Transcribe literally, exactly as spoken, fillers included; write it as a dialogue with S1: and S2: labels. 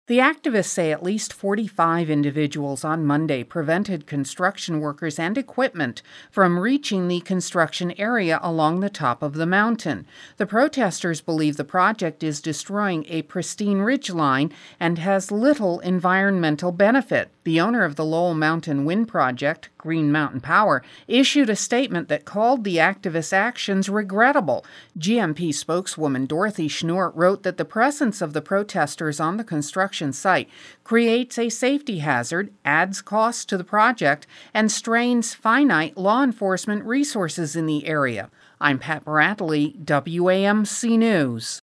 S1: The activists say at least forty-five individuals on Monday prevented construction workers and equipment from reaching the construction area along the top of the mountain. The protesters believe the project is destroying a pristine ridgeline and has little environmental benefit. The owner of the Lowell Mountain Wind Project, Green Mountain Power, issued a statement that called the activists' actions regrettable. G M P spokeswoman Dorothy Schnurrt wrote that the presence of the protesters on the construction site creates a safety hazard, adds costs to the project, and strains finite law enforcement resources in the area. I'm Pat Bradley, W A M C News.